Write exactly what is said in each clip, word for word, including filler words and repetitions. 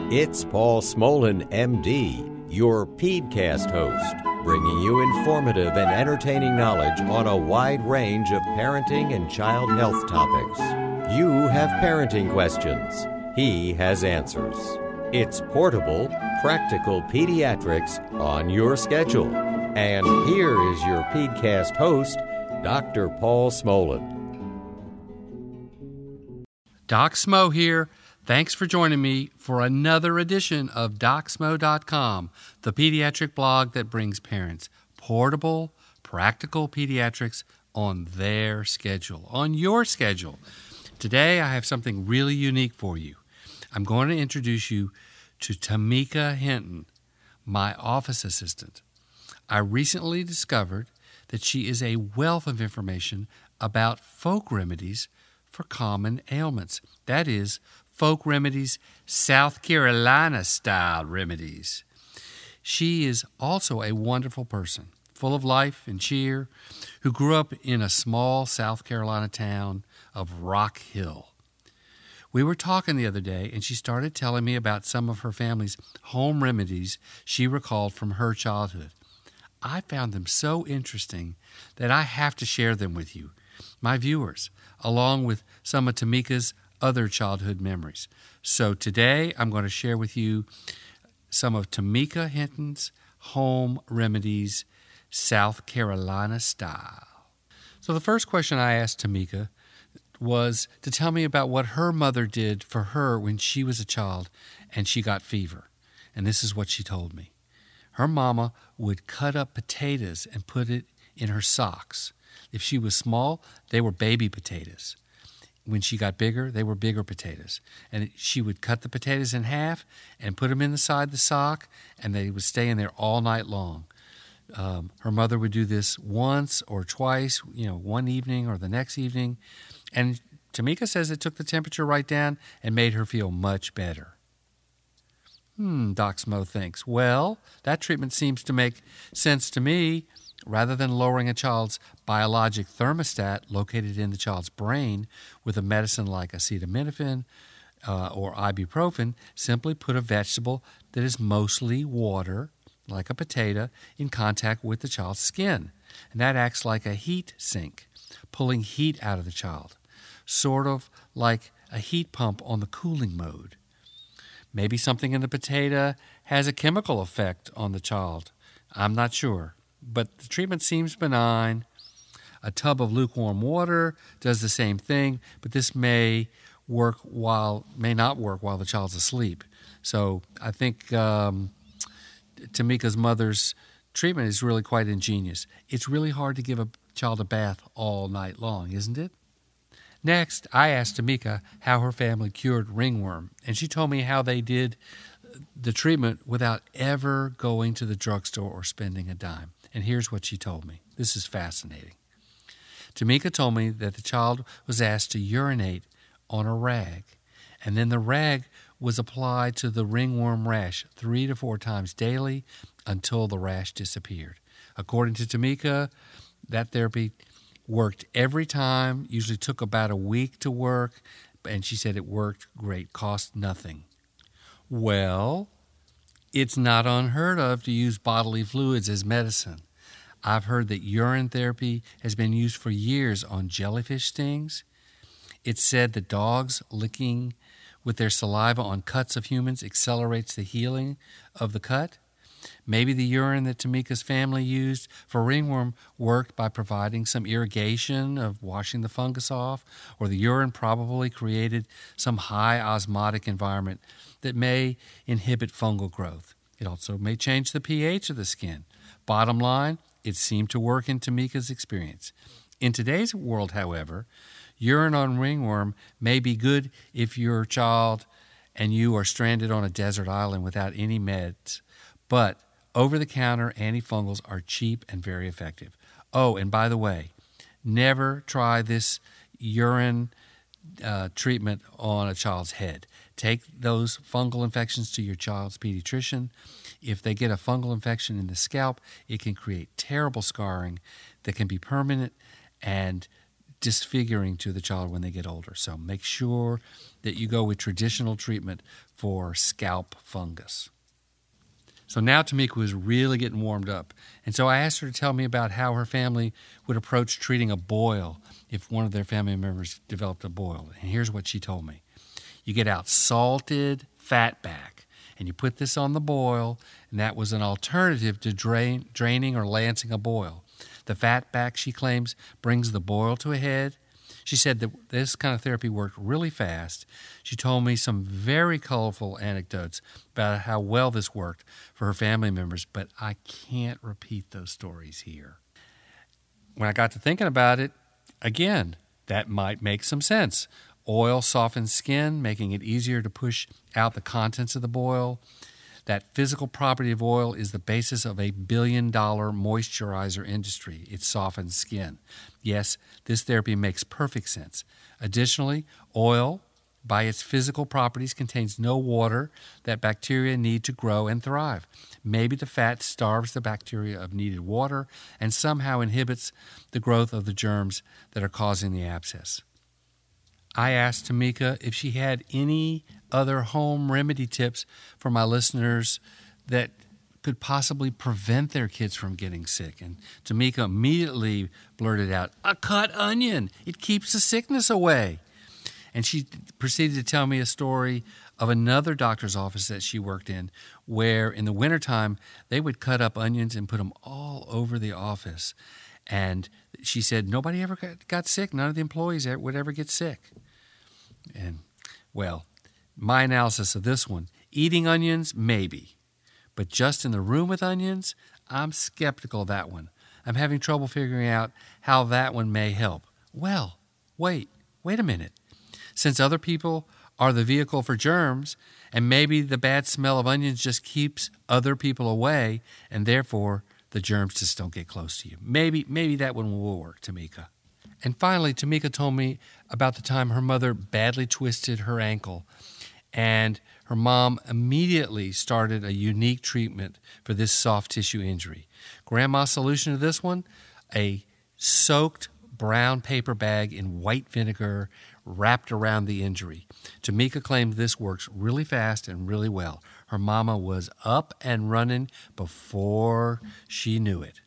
It's Paul Smolin, M D, your PedsCast host, bringing you informative and entertaining knowledge on a wide range of parenting and child health topics. You have parenting questions. He has answers. It's portable, practical pediatrics on your schedule. And here is your PedsCast host, Doctor Paul Smolin. Doc Smo here. Thanks for joining me for another edition of Doc Smo dot com, the pediatric blog that brings parents portable, practical pediatrics on their schedule, on your schedule. Today, I have something really unique for you. I'm going to introduce you to Tamika Hinton, my office assistant. I recently discovered that she is a wealth of information about folk remedies for common ailments. That is, folk remedies, South Carolina-style remedies. She is also a wonderful person, full of life and cheer, who grew up in a small South Carolina town of Rock Hill. We were talking the other day, and she started telling me about some of her family's home remedies she recalled from her childhood. I found them so interesting that I have to share them with you, my viewers, along with some of Tamika's other childhood memories. So today I'm going to share with you some of Tamika Hinton's home remedies, South Carolina style. So the first question I asked Tamika was to tell me about what her mother did for her when she was a child and she got fever. And this is what she told me. Her mama would cut up potatoes and put it in her socks. If she was small, they were baby potatoes. When she got bigger, they were bigger potatoes. And she would cut the potatoes in half and put them inside the sock, and they would stay in there all night long. Um, her mother would do this once or twice, you know, one evening or the next evening. And Tamika says it took the temperature right down and made her feel much better. Hmm, Doc Smo thinks, well, that treatment seems to make sense to me. Rather than lowering a child's biologic thermostat located in the child's brain with a medicine like acetaminophen uh, or ibuprofen, simply put a vegetable that is mostly water, like a potato, in contact with the child's skin. And that acts like a heat sink, pulling heat out of the child, sort of like a heat pump on the cooling mode. Maybe something in the potato has a chemical effect on the child. I'm not sure. But the treatment seems benign. A tub of lukewarm water does the same thing, but this may work while may not work while the child's asleep. So I think um, Tamika's mother's treatment is really quite ingenious. It's really hard to give a child a bath all night long, isn't it? Next, I asked Tamika how her family cured ringworm, and she told me how they did the treatment without ever going to the drugstore or spending a dime. And here's what she told me. This is fascinating. Tamika told me that the child was asked to urinate on a rag, and then the rag was applied to the ringworm rash three to four times daily until the rash disappeared. According to Tamika, that therapy worked every time, usually took about a week to work, and she said it worked great, cost nothing. Well, it's not unheard of to use bodily fluids as medicine. I've heard that urine therapy has been used for years on jellyfish stings. It's said that dogs licking with their saliva on cuts of humans accelerates the healing of the cut. Maybe the urine that Tamika's family used for ringworm worked by providing some irrigation of washing the fungus off, or the urine probably created some high osmotic environment that may inhibit fungal growth. It also may change the pH of the skin. Bottom line, it seemed to work in Tamika's experience. In today's world, however, urine on ringworm may be good if your child and you are stranded on a desert island without any meds, but over-the-counter antifungals are cheap and very effective. Oh, and by the way, never try this urine uh, treatment on a child's head. Take those fungal infections to your child's pediatrician. If they get a fungal infection in the scalp, it can create terrible scarring that can be permanent and disfiguring to the child when they get older. So make sure that you go with traditional treatment for scalp fungus. So now Tamika was really getting warmed up. And so I asked her to tell me about how her family would approach treating a boil if one of their family members developed a boil. And here's what she told me. You get out salted fatback, and you put this on the boil, and that was an alternative to drain, draining or lancing a boil. The fatback, she claims, brings the boil to a head. She said that this kind of therapy worked really fast. She told me some very colorful anecdotes about how well this worked for her family members, but I can't repeat those stories here. When I got to thinking about it, again, that might make some sense. Oil softens skin, making it easier to push out the contents of the boil. That physical property of oil is the basis of a billion-dollar moisturizer industry. It softens skin. Yes, this therapy makes perfect sense. Additionally, oil, by its physical properties, contains no water that bacteria need to grow and thrive. Maybe the fat starves the bacteria of needed water and somehow inhibits the growth of the germs that are causing the abscess. I asked Tamika if she had any other home remedy tips for my listeners that could possibly prevent their kids from getting sick. And Tamika immediately blurted out, "A cut onion. It keeps the sickness away." And she proceeded to tell me a story of another doctor's office that she worked in, where in the wintertime they would cut up onions and put them all over the office. And she said nobody ever got, got sick. None of the employees would ever get sick. And, well, my analysis of this one, eating onions, maybe. But just in the room with onions, I'm skeptical of that one. I'm having trouble figuring out how that one may help. Well, wait, wait a minute. Since other people are the vehicle for germs, and maybe the bad smell of onions just keeps other people away, and therefore the germs just don't get close to you. Maybe, maybe that one will work, Tamika. And finally, Tamika told me about the time her mother badly twisted her ankle, and her mom immediately started a unique treatment for this soft tissue injury. Grandma's solution to this one, a soaked brown paper bag in white vinegar wrapped around the injury. Tamika claimed this works really fast and really well. Her mama was up and running before she knew it.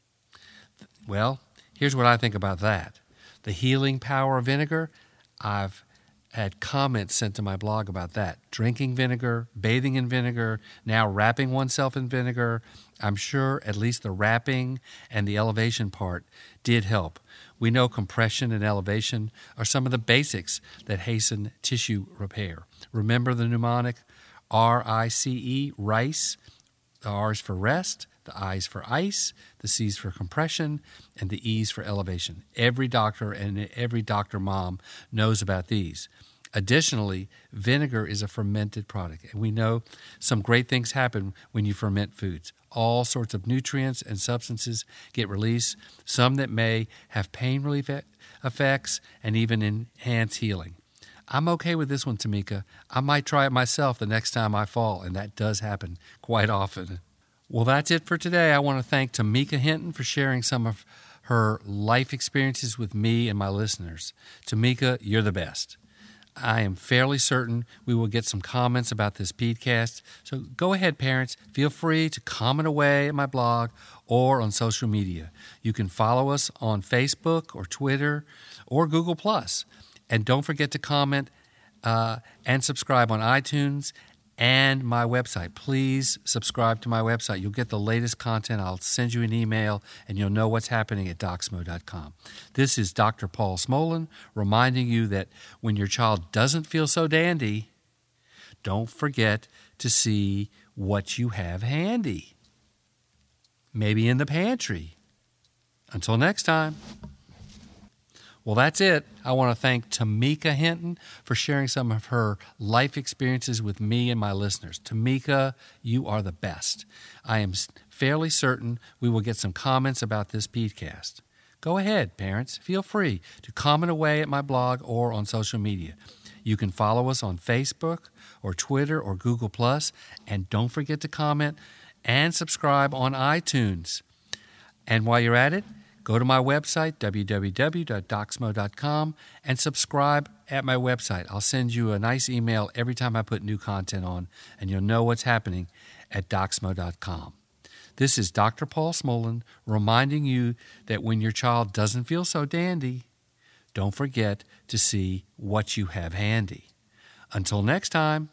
Well, here's what I think about that. The healing power of vinegar, I've had comments sent to my blog about that. Drinking vinegar, bathing in vinegar, now wrapping oneself in vinegar. I'm sure at least the wrapping and the elevation part did help. We know compression and elevation are some of the basics that hasten tissue repair. Remember the mnemonic R I C E, RICE. The R is for rest, the I is for ice, the C is for compression, and the E is for elevation. Every doctor and every doctor mom knows about these. Additionally, vinegar is a fermented product, and we know some great things happen when you ferment foods. All sorts of nutrients and substances get released, some that may have pain relief effects and even enhance healing. I'm okay with this one, Tamika. I might try it myself the next time I fall, and that does happen quite often. Well, that's it for today. I want to thank Tamika Hinton for sharing some of her life experiences with me and my listeners. Tamika, you're the best. I am fairly certain we will get some comments about this podcast. So go ahead, parents. Feel free to comment away at my blog or on social media. You can follow us on Facebook or Twitter or Google Plus. And don't forget to comment uh, and subscribe on iTunes and my website. Please subscribe to my website. You'll get the latest content. I'll send you an email, and you'll know what's happening at doc smo dot com. This is Doctor Paul Smolin reminding you that when your child doesn't feel so dandy, don't forget to see what you have handy. Maybe in the pantry. Until next time. Well, that's it. I want to thank Tamika Hinton for sharing some of her life experiences with me and my listeners. Tamika, you are the best. I am fairly certain we will get some comments about this podcast. Go ahead, parents. Feel free to comment away at my blog or on social media. You can follow us on Facebook or Twitter or Google Plus, and don't forget to comment and subscribe on iTunes. And while you're at it, Go to my website, w w w dot doc smo dot com, and subscribe at my website. I'll send you a nice email every time I put new content on, and you'll know what's happening at doc smo dot com. This is Doctor Paul Smolin reminding you that when your child doesn't feel so dandy, don't forget to see what you have handy. Until next time.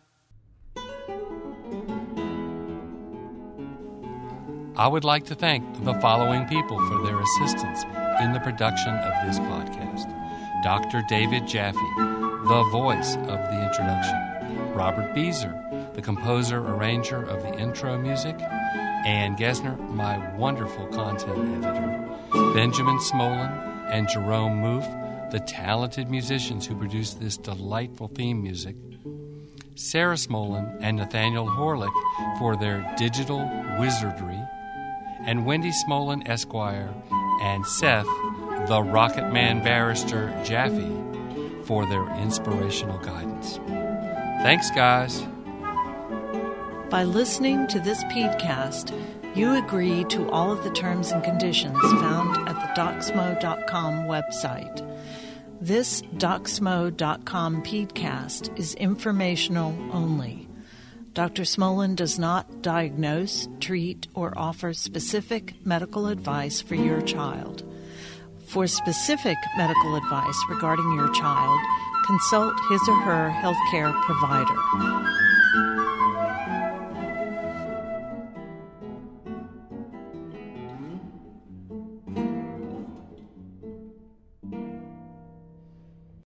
I would like to thank the following people for their assistance in the production of this podcast. Doctor David Jaffe, the voice of the introduction. Robert Beezer, the composer, arranger of the intro music. Ann Gesner, my wonderful content editor. Benjamin Smolin and Jerome Moof, the talented musicians who produced this delightful theme music. Sarah Smolin and Nathaniel Horlick for their digital wizardry. And Wendy Smolin, Esquire, and Seth, the Rocket Man Barrister Jaffe, for their inspirational guidance. Thanks, guys. By listening to this podcast, you agree to all of the terms and conditions found at the doc smo dot com website. This doc smo dot com podcast is informational only. Doctor Smolin does not diagnose, treat, or offer specific medical advice for your child. For specific medical advice regarding your child, consult his or her healthcare provider.